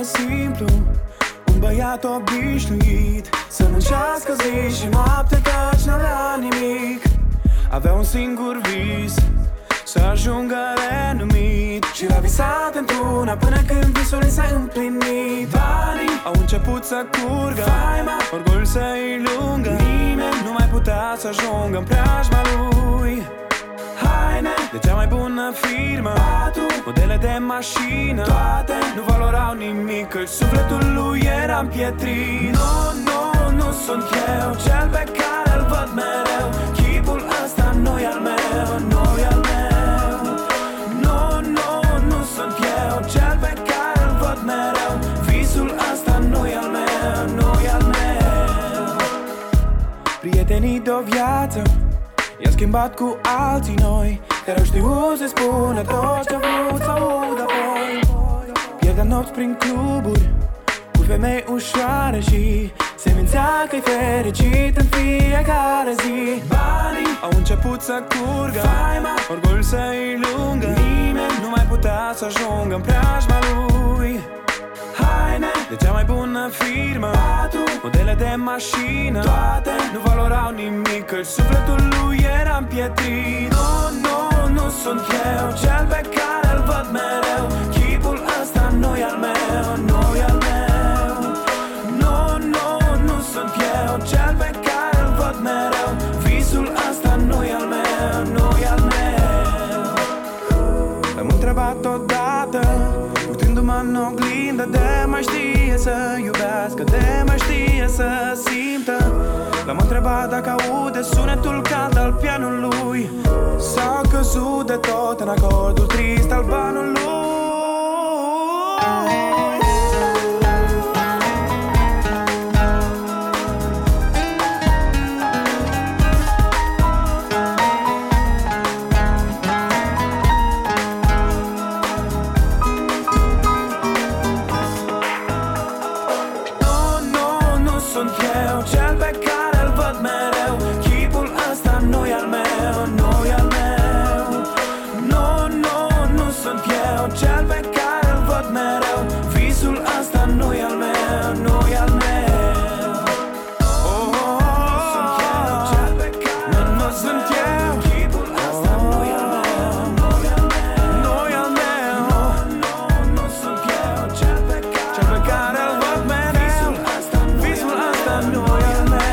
simplu, un băiat obișnuit, să muncească zi și noapte căci n-avea nimic. Avea un singur vis, să ajungă renumit, și l-a visat într-una până când visul i s-a împlinit. Banii au început să curgă, faima, orgoliul să-i lungă. Nimeni nu mai putea să ajungă în preajma lui. Haine de cea mai bună firmă, 4 modele de mașină, toate nu valorau nimic, căci sufletul lui era împietrit. Nu sunt eu cel pe care îl văd mereu, chipul ăsta nu-i al meu, nu-i al meu. Nu sunt eu cel pe care îl văd mereu, visul ăsta nu-i al meu, nu-i al meu. Prietenii de-o viață i-a schimbat cu alții noi, care au știut să spună tot ce-a vrut să aud apoi. Pierdea nopți prin cluburi cu femei ușoare și se mințea că-i fericit în fiecare zi. Banii au început să curgă, faima, orgoliul să-i lungă. Nimeni nu mai putea să ajungă în preajma lui. Haine de cea mai bună firmă, 4 modele de mașină, toate nu valorau nimic, căci sufletul lui era împietrit. Nu sunt eu cel pe care îl văd mereu, chipul ăsta nu-i al meu, nu-i al meu. Nu sunt eu cel pe care îl văd mereu, visul ăsta nu-i al meu, nu-i al meu. L-am întrebat odată, uitându-mă în oglindă, de mai știe să iubească, de mai știe să simtă. L-am întrebat dacă aude sunetul cald al pianului, s-a căzut de tot în acordul trist al banului. Nu-i al meu.